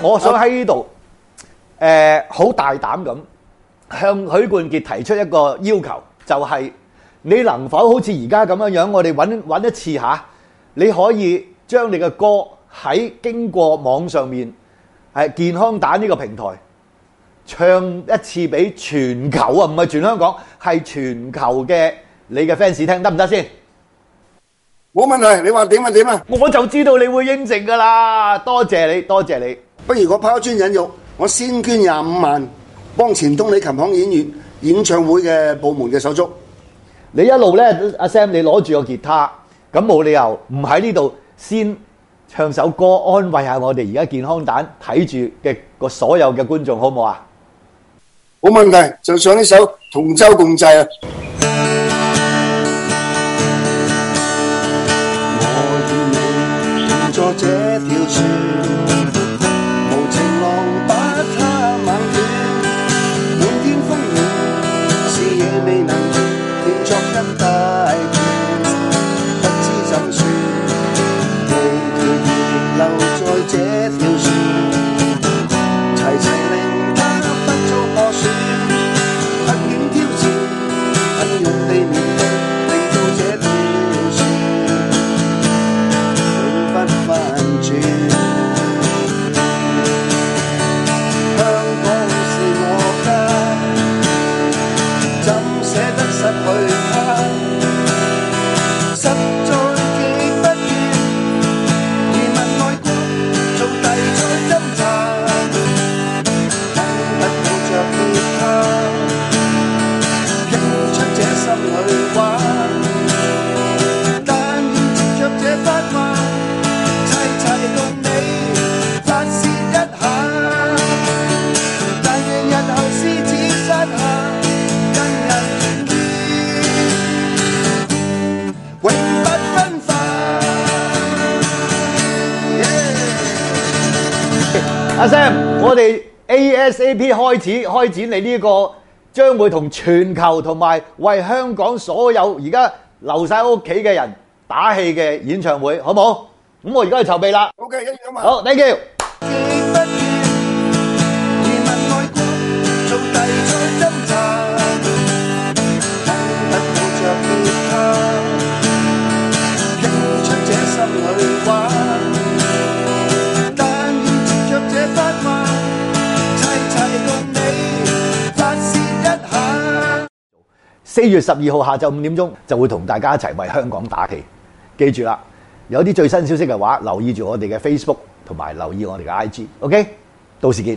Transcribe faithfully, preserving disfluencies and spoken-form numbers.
我想喺呢度誒好大膽咁向許冠傑提出一個要求，就係、是、你能否好似而家咁樣樣，我哋揾揾一次嚇，你可以將你嘅歌喺經過網上面係健康蛋呢個平台唱一次俾全球啊，唔係全香港，係全球嘅你嘅 fans 聽，得唔得先？ 冇問題，你話點啊點啊！ 我就知道你會應承噶啦，多謝你，多謝你。 不如我拋磚引玉，我先捐廿五萬，幫前通利琴行演員演唱會嘅部門嘅手足。 你一路咧，阿 Sam，你攞住個吉他，咁冇理由唔喺呢度先唱首歌安慰下我哋而家健康蛋睇住嘅個所有嘅觀眾，好唔好啊？ 冇問題，就唱呢首《同舟共濟》啊！坐這條船，無情浪把它猛捲，滿天風雨，視野未能斷作一大段，不知怎算，無條仍留在這條船，齊齊令它不遭破損，困境挑戰，很勇地面對，令到這條船永不翻轉。香港是我家，怎捨得失去它？實在極不願移民外國，做弟再斟茶，恨不抱着吉他，傾出這心裏話，但願接着這番話，齊齊共你發泄一下，但願日後獅子山下跟人團結，永不分化。 阿 Sam，我哋 A S A P 開始開展你呢個將會同全球同埋為香港所有而家留晒屋企嘅人打氣嘅演唱會，好唔好？咁我而家去籌備啦。 OK，一於咁啊！ 好 ，thank you。 極不願移民外國，做弟再斟茶，恨不抱着吉他，傾出這心裏話，但願接着這番話，齊齊共你發泄一下。 四月十二號下晝五點鐘就會同大家一齊為香港打氣。記住啦，有啲最新消息嘅話，留意住我哋嘅 Facebook 同埋留意我哋嘅 I G。OK， 到時見。